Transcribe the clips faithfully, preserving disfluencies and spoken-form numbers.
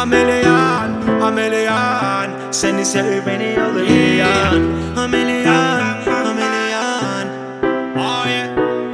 Ameleyan, ameleyan, seni sev beni yollayan. Ameleyan, ameleyan, oh yeah.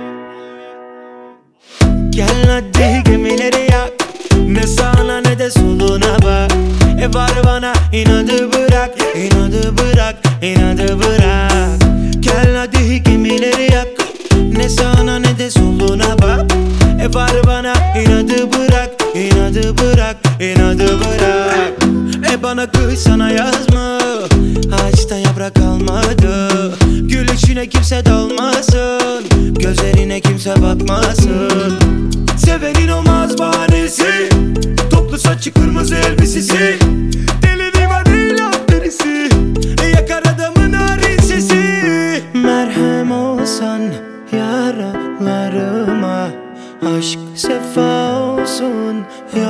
Gel hadi gemileri yak, ne sağına ne de soluna bak. E var bana inadı bırak, inadı bırak, inadı bırak. Gel hadi gemileri yak, ne sağına ne de soluna bak. E var bana inadı bırak, inadı bırak, inadı bırak. E bana kız sana yaz mı? Ağaçta yaprak kalmadı. Gülüşüne kimse dalmasın, gözlerine kimse bakmasın. Sevenin olmaz bahanesi, toplu saçı kırmızı elbisesi. Deli diva değil derisi, yakar adamın narin sesi. Merhem olsan yaralarıma, aşk sefa olsun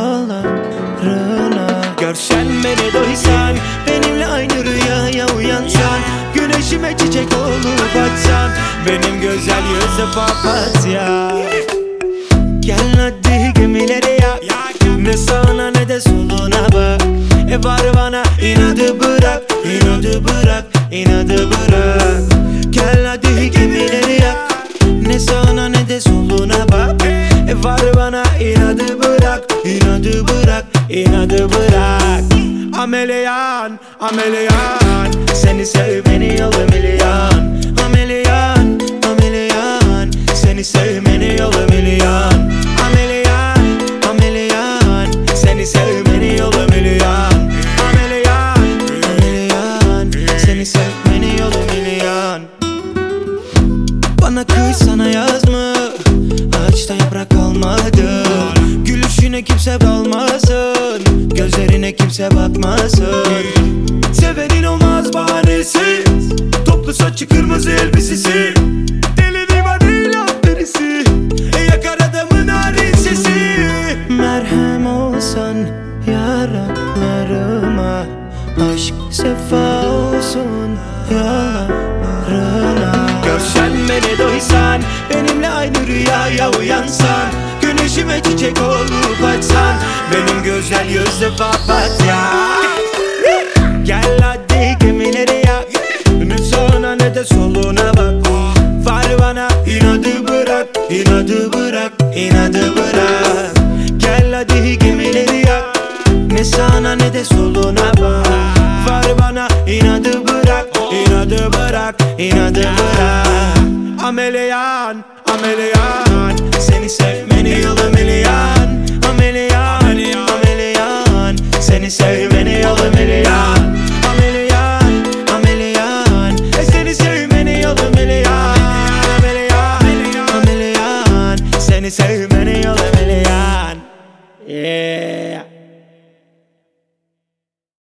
yollarına. Görsen beni doysan, benimle aynı rüyaya uyansan, güneşime çiçek olup açsan, benim güzel yüzü papatya. Gel hadi gemileri yak, ne sağına ne de soluna bak. E var bana inadı bırak, inadı bırak, inadı bırak. Gel hadi gemileri yak, ne sağına ne de soluna bak. E var bana inadı bırak, inadı bırak, inadı bırak. Ameleyan, ameleyan, seni sev beni yolla milyon. Ameleyan, ameleyan, seni sev beni yolla milyon. Ameleyan, ameleyan, seni sev beni yolla milyon. Ameleyan, ameleyan, seni sev beni yolla milyon. Bana kız sana yaz mı? Ağaçta yaprak kalmadı. Gülüşüne kimse dalmasın, gözlerine kimse bakmasın. Sevenin olmaz bahanesi, toplu saçı kırmızı elbisesi. Deli diva değil derisi, yakar adamın narin sesi. Merhem olsan yaralarıma, aşk sefa olsun yollarına. Görsen beni doysan, benimle aynı rüyaya uyansan, güneşime çiçek olup açsan, benim güzel yüzlü papatya. Gel hadi gemileri yak, ne sağına ne de soluna bak. Var bana inadı bırak, inadı bırak, inadı bırak. Gel hadi gemileri yak, ne sağına ne de soluna bak. Var bana inadı bırak, inadı bırak, inadı bırak. Ameleyan, ameleyan, seni sev